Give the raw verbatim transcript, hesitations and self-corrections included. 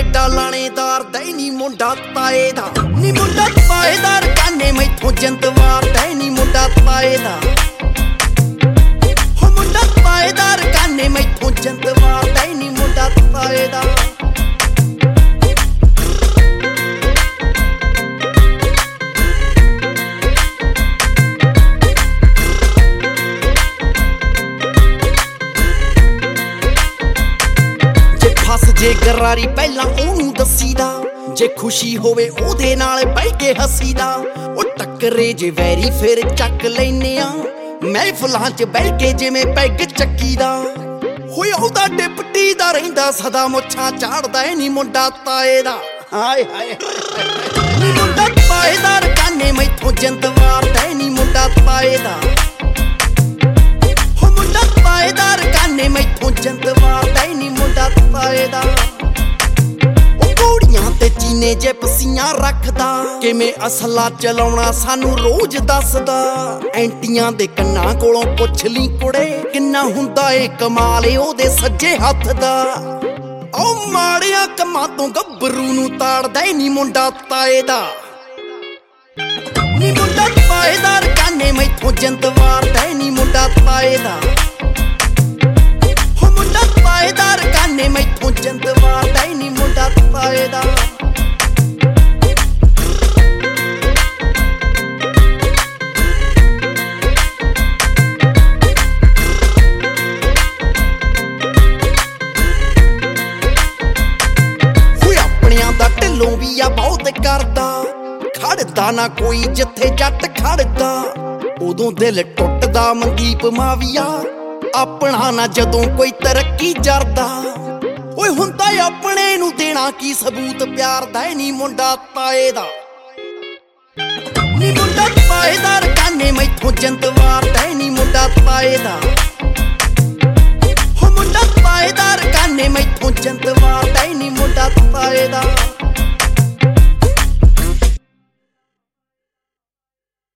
ਵੱਡਾ ਲਾਣੇਦਾਰ ਦਾ ਨੀ ਮੁੰਡਾ ਤਾਏ ਦਾ ਨੀ ਮੁੰਡਾ ਤਾਏਦਾਰ ਕਾਨੇ ਮੈਥੋਂ ਜਿੰਦ ਵਾਰਦਾ ਨੀ ਮੁੰਡਾ ਤਾਏ ਦਾ ਹੋ ਮੁੰਡਾ ਤਾਏਦਾਰ ਕਾਨੇ ਮੈਥੋਂ ਜਿੰਦ ਵਾਰਦਾ ਨੀ ਮੁੰਡਾ ਤਾਏ ਦਾ जे गरारी पहला ओनू दसीदा जे खुशी होवे ओदे नाल बैठ के हसीदा ओ टक्करे जे वैरी फिर चक लैने आ महफिलां च बैठ के जिवें पैग चक्कीदा होए ओदा डिप्टी दा रहिंदा सदा मुछां झाड़दा ऐ नी मुंडा ताए दा हाय हाय नी मुंडा ताएदार काने मैथों जिंद वारदा ऐ नी मुंडा ताए दा हो मुंडा ताएदार काने मैथों जिंद वारदा ऐ नी मुंडा ताए दा ते चीने जे पसीना रखदा किवें असला चलाउणा सानू रोज दसदा एंटियां दे कन्नां कोलों पुछ ली कुड़े किन्ना हुंदा ए कमाल ए ओदे सज्जे हत्थ दा ओ माड़ियां कम्मां तों गब्बरू नूं ताड़दा ए नी मुंडा ताए दा नी मुंडा ताएदार काने मैथों जिंद वारदा ए नी मुंडा ताए दा हो मुंडा ताएदार काने मैथों जिंद वारदा ए नी मुंडा ताए दा ढिलों भी आ बहुत करदा खड़दा ना कोई जिथे जट खड़दा उदों दिल टुटदा मनदीप माविया अपना ना जदों कोई तरक्की जरदा ओए हुंदा अपने नूं देना की सबूत प्यार दा नी मुंडा ताए दा नी मुंडा ताएदार काने मैथों जिंद वारदा नी मुंडा ताए दा हो मुंडा ताएदार काने मैथों जिंद वारदा नी मुंडा ताए दा